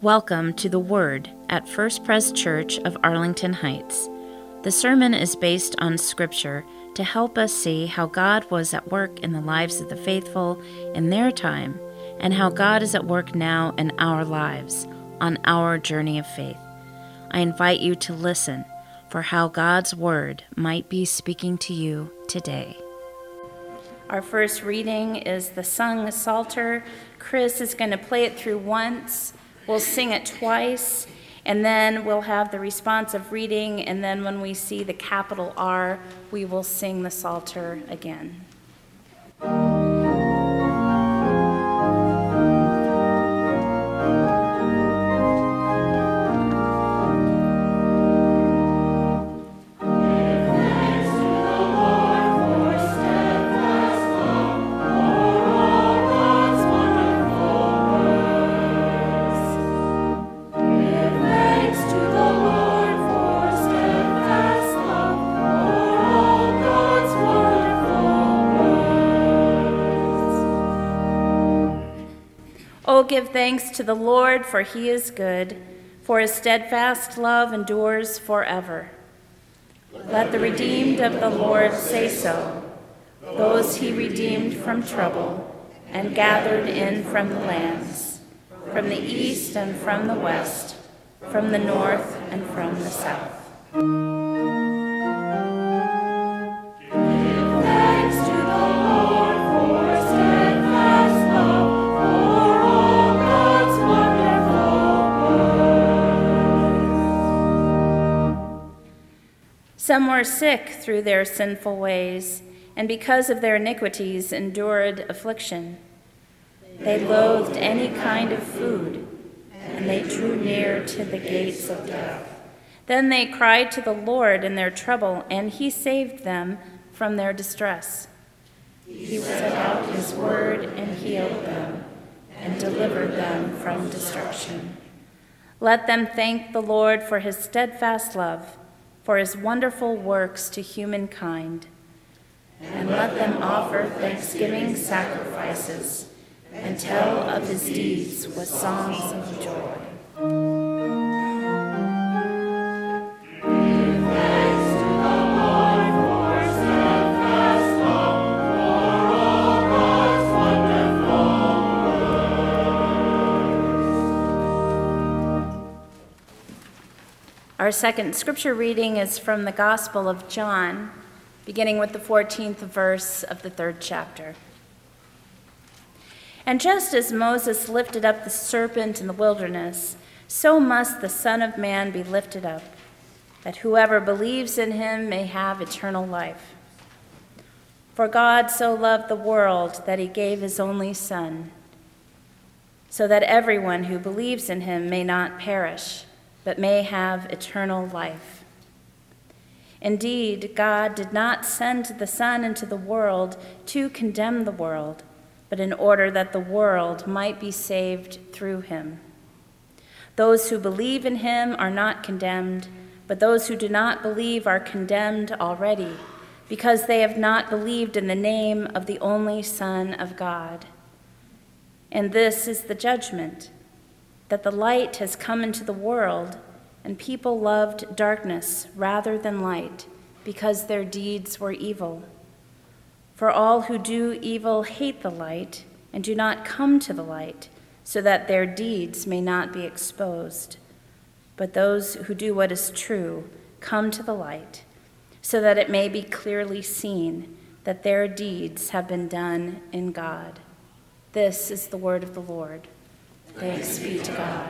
Welcome to The Word at First Pres Church of Arlington Heights. The sermon is based on Scripture to help us see how God was at work in the lives of the faithful in their time, and how God is at work now in our lives on our journey of faith. I invite you to listen for how God's Word might be speaking to you today. Our first reading is the sung Psalter. Chris is going to play it through once. We'll sing it twice, and then we'll have the responsive reading, and then when we see the capital R, we will sing the Psalter again. Oh, give thanks to the Lord, for he is good, for his steadfast love endures forever. Let the redeemed of the Lord say so, those he redeemed from trouble and gathered in from the lands, from the east and from the west, from the north and from the south. Some were sick through their sinful ways, and because of their iniquities endured affliction. They loathed any kind of food, and they drew near to the gates of death. Then they cried to the Lord in their trouble, and he saved them from their distress. He sent out his word and healed them, and delivered them from destruction. Let them thank the Lord for his steadfast love, for his wonderful works to humankind. And let them offer thanksgiving sacrifices and tell of his deeds with songs of joy. Our second scripture reading is from the Gospel of John, beginning with the 14th verse of the 3rd chapter. And just as Moses lifted up the serpent in the wilderness, so must the Son of Man be lifted up, that whoever believes in him may have eternal life. For God so loved the world that he gave his only Son, so that everyone who believes in him may not perish, but may have eternal life. Indeed, God did not send the Son into the world to condemn the world, but in order that the world might be saved through him. Those who believe in him are not condemned, but those who do not believe are condemned already, because they have not believed in the name of the only Son of God. And this is the judgment, that the light has come into the world, and people loved darkness rather than light, because their deeds were evil. For all who do evil hate the light, and do not come to the light, so that their deeds may not be exposed. But those who do what is true come to the light, so that it may be clearly seen that their deeds have been done in God. This is the word of the Lord. Thanks be to God.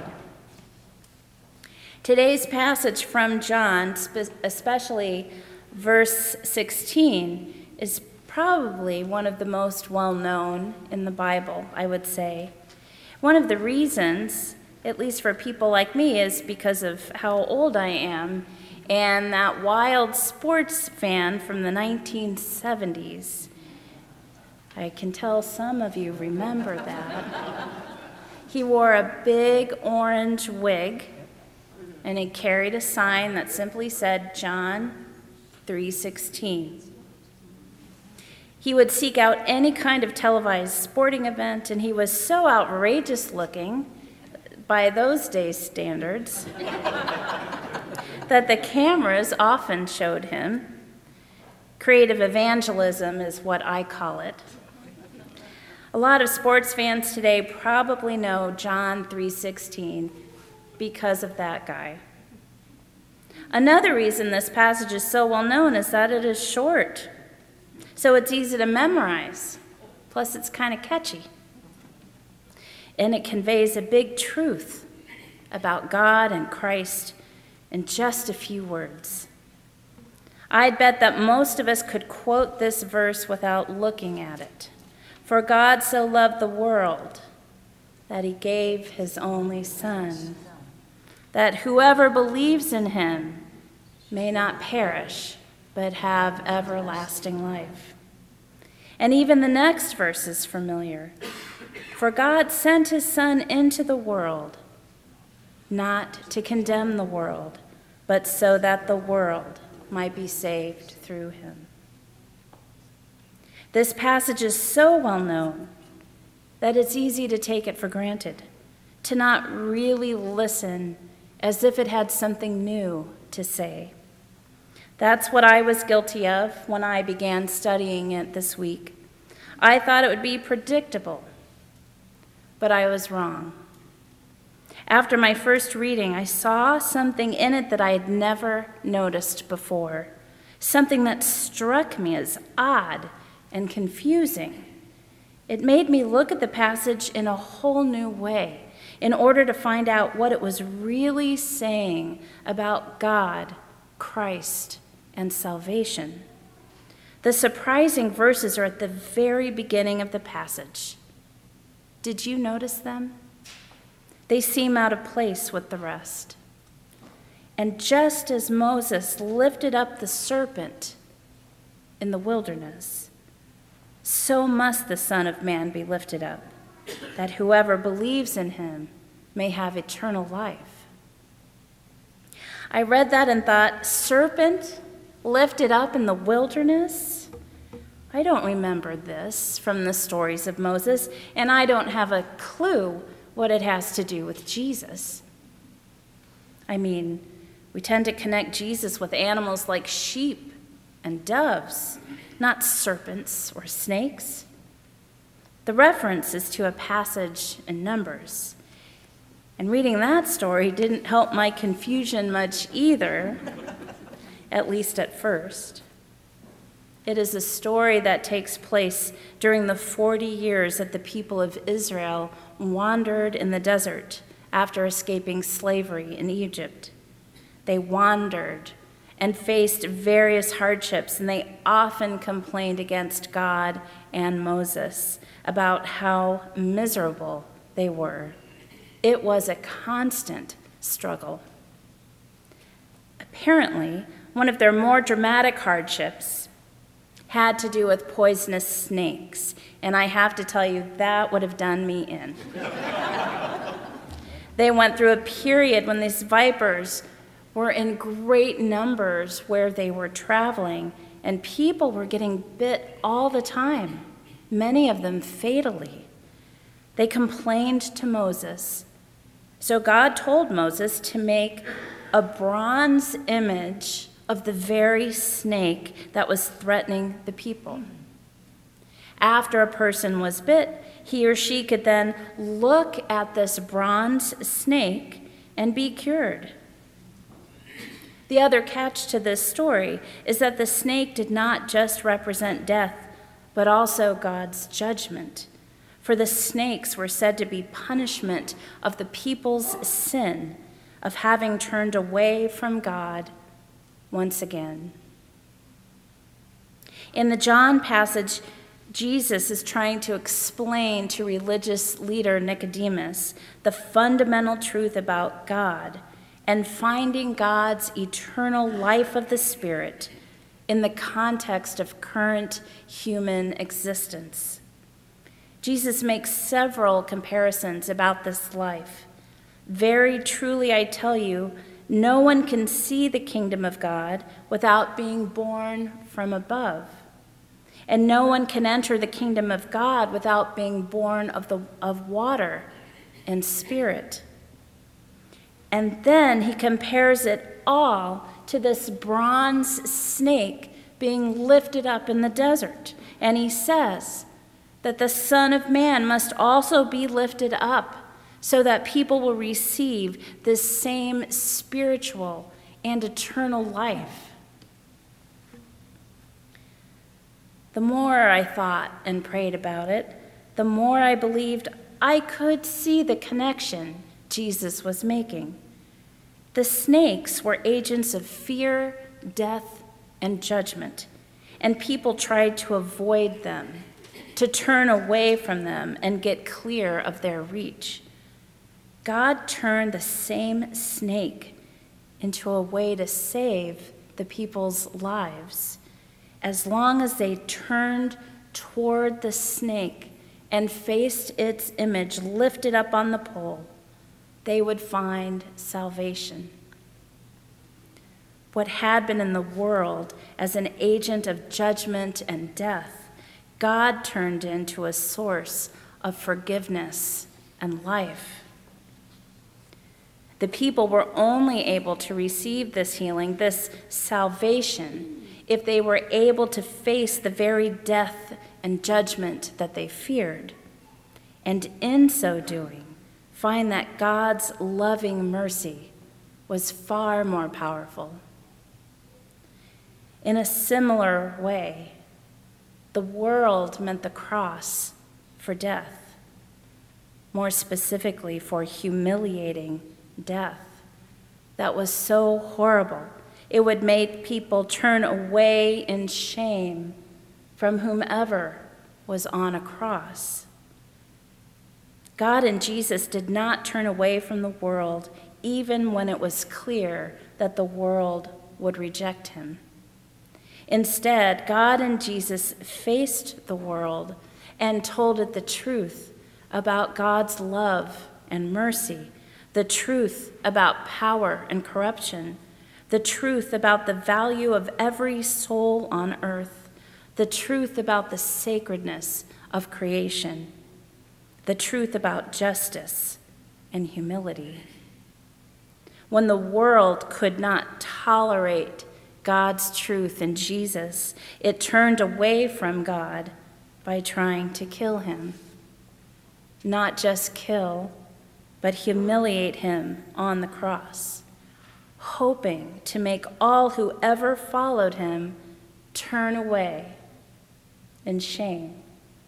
Today's passage from John, especially verse 16, is probably one of the most well-known in the Bible, I would say. One of the reasons, at least for people like me, is because of how old I am and that wild sports fan from the 1970s. I can tell some of you remember that. He wore a big orange wig, and he carried a sign that simply said, John 3:16. He would seek out any kind of televised sporting event, and he was so outrageous looking by those days' standards, that the cameras often showed him. Creative evangelism is what I call it. A lot of sports fans today probably know John 3:16 because of that guy. Another reason this passage is so well known is that it is short, so it's easy to memorize. Plus, it's kind of catchy. And it conveys a big truth about God and Christ in just a few words. I'd bet that most of us could quote this verse without looking at it. For God so loved the world that he gave his only Son, that whoever believes in him may not perish, but have everlasting life. And even the next verse is familiar. For God sent his Son into the world, not to condemn the world, but so that the world might be saved through him. This passage is so well known that it's easy to take it for granted, to not really listen as if it had something new to say. That's what I was guilty of when I began studying it this week. I thought it would be predictable, but I was wrong. After my first reading, I saw something in it that I had never noticed before, something that struck me as odd and confusing. It made me look at the passage in a whole new way in order to find out what it was really saying about God, Christ, and salvation. The surprising verses are at the very beginning of the passage. Did you notice them? They seem out of place with the rest. And just as Moses lifted up the serpent in the wilderness, so must the Son of Man be lifted up, that whoever believes in him may have eternal life. I read that and thought, serpent lifted up in the wilderness? I don't remember this from the stories of Moses, and I don't have a clue what it has to do with Jesus. I mean, we tend to connect Jesus with animals like sheep and doves, not serpents or snakes. The reference is to a passage in Numbers. And reading that story didn't help my confusion much either, at least at first. It is a story that takes place during the 40 years that the people of Israel wandered in the desert after escaping slavery in Egypt. They wandered and faced various hardships, and they often complained against God and Moses about how miserable they were. It was a constant struggle. Apparently, one of their more dramatic hardships had to do with poisonous snakes, and I have to tell you, that would have done me in. They went through a period when these vipers were in great numbers where they were traveling, and people were getting bit all the time, many of them fatally. They complained to Moses. So God told Moses to make a bronze image of the very snake that was threatening the people. After a person was bit, he or she could then look at this bronze snake and be cured. The other catch to this story is that the snake did not just represent death, but also God's judgment. For the snakes were said to be punishment of the people's sin of having turned away from God once again. In the John passage, Jesus is trying to explain to religious leader Nicodemus the fundamental truth about God and finding God's eternal life of the Spirit in the context of current human existence. Jesus makes several comparisons about this life. Very truly, I tell you, no one can see the kingdom of God without being born from above. And no one can enter the kingdom of God without being born of water and spirit. And then he compares it all to this bronze snake being lifted up in the desert. And he says that the Son of Man must also be lifted up so that people will receive this same spiritual and eternal life. The more I thought and prayed about it, the more I believed I could see the connection Jesus was making. The snakes were agents of fear, death, and judgment, and people tried to avoid them, to turn away from them and get clear of their reach. God turned the same snake into a way to save the people's lives. As long as they turned toward the snake and faced its image lifted up on the pole, they would find salvation. What had been in the world as an agent of judgment and death, God turned into a source of forgiveness and life. The people were only able to receive this healing, this salvation, if they were able to face the very death and judgment that they feared, and in so doing, find that God's loving mercy was far more powerful. In a similar way, the world meant the cross for death, more specifically for humiliating death that was so horrible it would make people turn away in shame from whomever was on a cross. God and Jesus did not turn away from the world even when it was clear that the world would reject him. Instead, God and Jesus faced the world and told it the truth about God's love and mercy, the truth about power and corruption, the truth about the value of every soul on earth, the truth about the sacredness of creation, the truth about justice and humility. When the world could not tolerate God's truth in Jesus, it turned away from God by trying to kill him. Not just kill, but humiliate him on the cross, hoping to make all who ever followed him turn away in shame.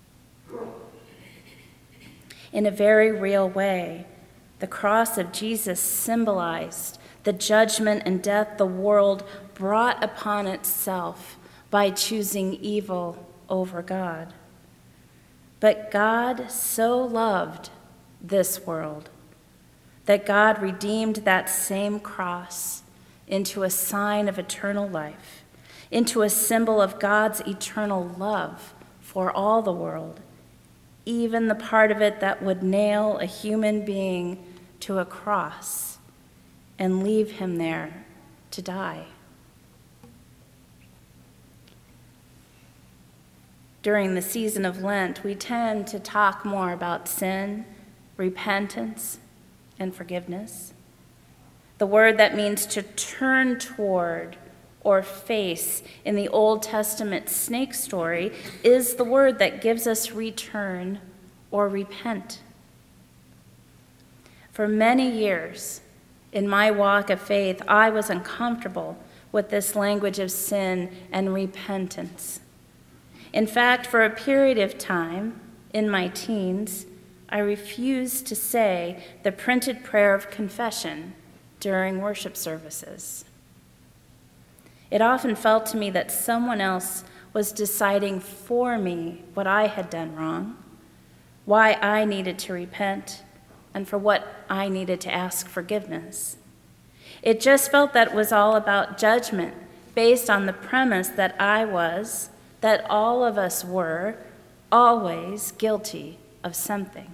In a very real way, the cross of Jesus symbolized the judgment and death the world brought upon itself by choosing evil over God. But God so loved this world that God redeemed that same cross into a sign of eternal life, into a symbol of God's eternal love for all the world, even the part of it that would nail a human being to a cross and leave him there to die. During the season of Lent, we tend to talk more about sin, repentance, and forgiveness. The word that means to turn toward or face in the Old Testament snake story is the word that gives us return or repent. For many years in my walk of faith, I was uncomfortable with this language of sin and repentance. In fact, for a period of time in my teens, I refused to say the printed prayer of confession during worship services. It often felt to me that someone else was deciding for me what I had done wrong, why I needed to repent, and for what I needed to ask forgiveness. It just felt that it was all about judgment based on the premise that I was, that all of us were, always guilty of something.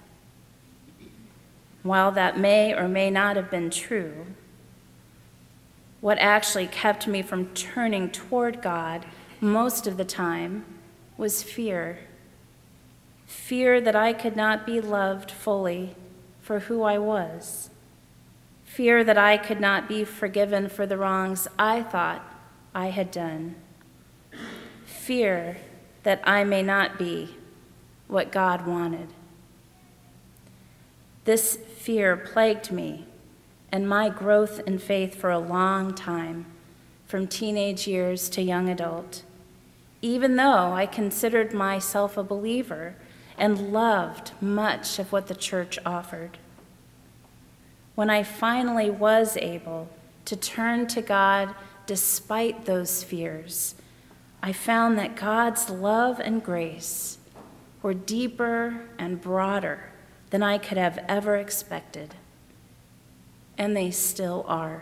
While that may or may not have been true, what actually kept me from turning toward God most of the time was fear. Fear that I could not be loved fully for who I was. fear that I could not be forgiven for the wrongs I thought I had done, fear that I may not be what God wanted. This fear plagued me and my growth in faith for a long time, from teenage years to young adult, even though I considered myself a believer and loved much of what the church offered. When I finally was able to turn to God despite those fears, I found that God's love and grace were deeper and broader than I could have ever expected, and they still are.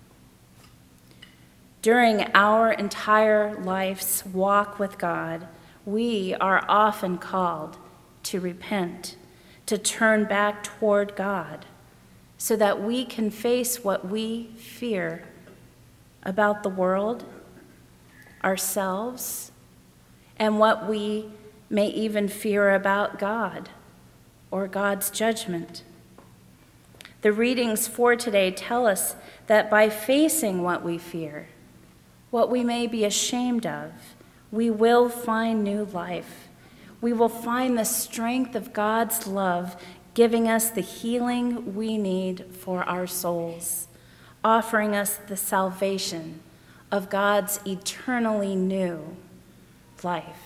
During our entire life's walk with God, we are often called to repent, to turn back toward God, so that we can face what we fear about the world, ourselves, and what we may even fear about God or God's judgment. The readings for today tell us that by facing what we fear, what we may be ashamed of, we will find new life. We will find the strength of God's love, giving us the healing we need for our souls, offering us the salvation of God's eternally new life.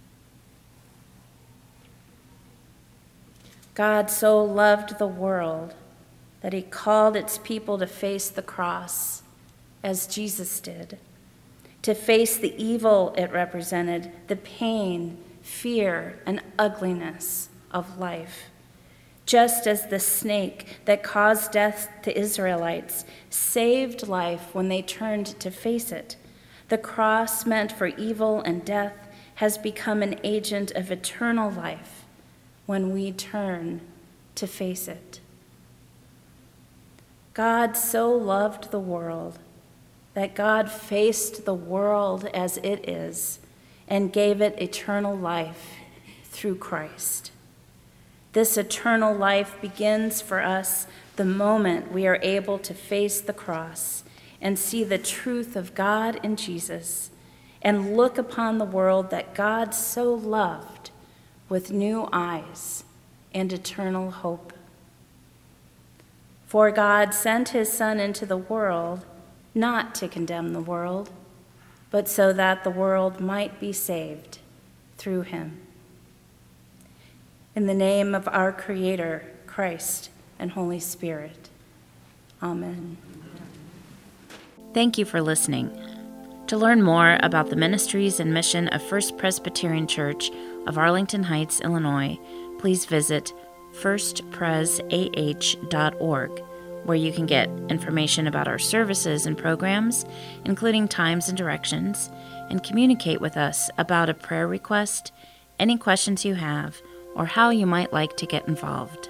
God so loved the world that he called its people to face the cross as Jesus did, to face the evil it represented, the pain, fear, and ugliness of life. Just as the snake that caused death to Israelites saved life when they turned to face it, the cross meant for evil and death has become an agent of eternal life when we turn to face it. God so loved the world that God faced the world as it is and gave it eternal life through Christ. This eternal life begins for us the moment we are able to face the cross and see the truth of God in Jesus and look upon the world that God so loved with new eyes and eternal hope. For God sent his Son into the world not to condemn the world, but so that the world might be saved through him. In the name of our Creator, Christ, and Holy Spirit. Amen. Thank you for listening. To learn more about the ministries and mission of First Presbyterian Church of Arlington Heights, Illinois, please visit firstpresah.org, where you can get information about our services and programs, including times and directions, and communicate with us about a prayer request, any questions you have, or how you might like to get involved.